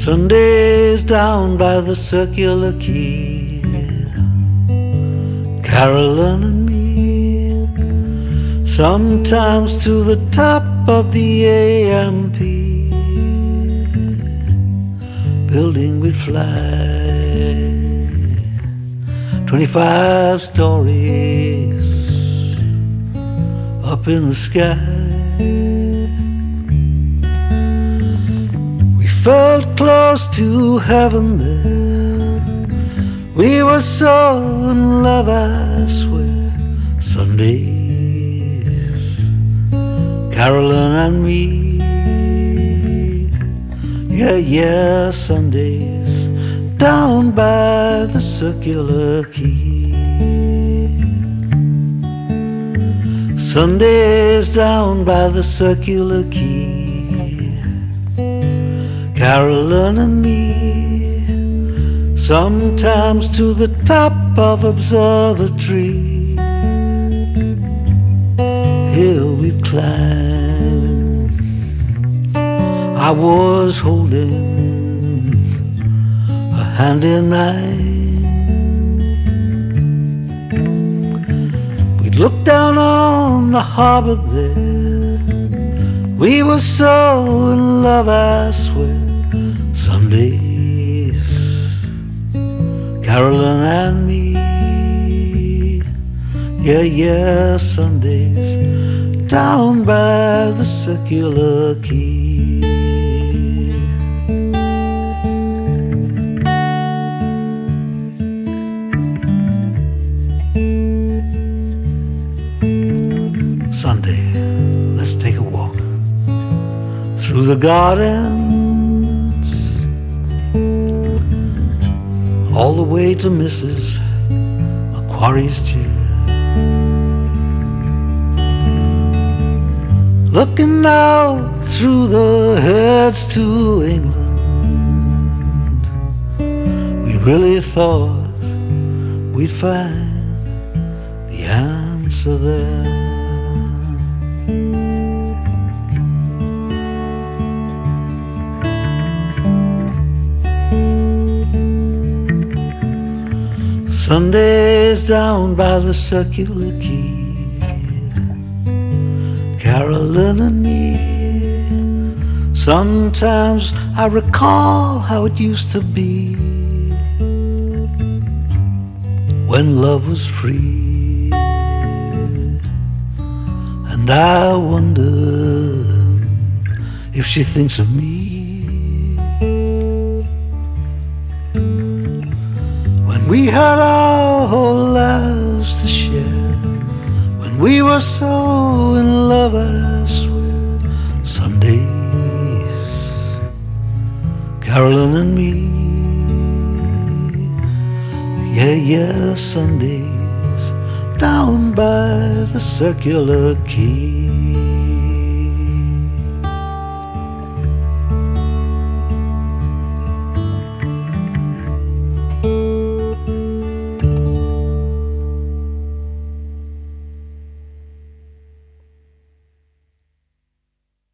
Sundays down by the Circular Quay, Carolyn and me. Sometimes to the top of the AMP building we'd fly, 25 stories up in the sky. We felt close to heaven there. We were so in love, I swear. Sundays, Carolyn and me. Yeah, Sundays down by the Circular Quay. Sundays down by the Circular Quay, Carolyn and me. Sometimes to the top of Observatory hill we'd climb. I was holding a hand in mine. We'd look down on the harbor there. We were so in love, I swear. Sundays, Carolyn and me. Yeah, Sundays down by the Circular Quay. Sunday, let's take a walk through the gardens, all the way to Mrs. Macquarie's chair. Looking out through the heads to England, we really thought we'd find the answer there. Sundays down by the Circular Quay, Carolyn and me. Sometimes I recall how it used to be when love was free, and I wonder if she thinks of me when we had our whole lives to share, when we were so in love, I swear. Sundays, Carolyn and me. Yeah, Sundays down by the Circular Quay.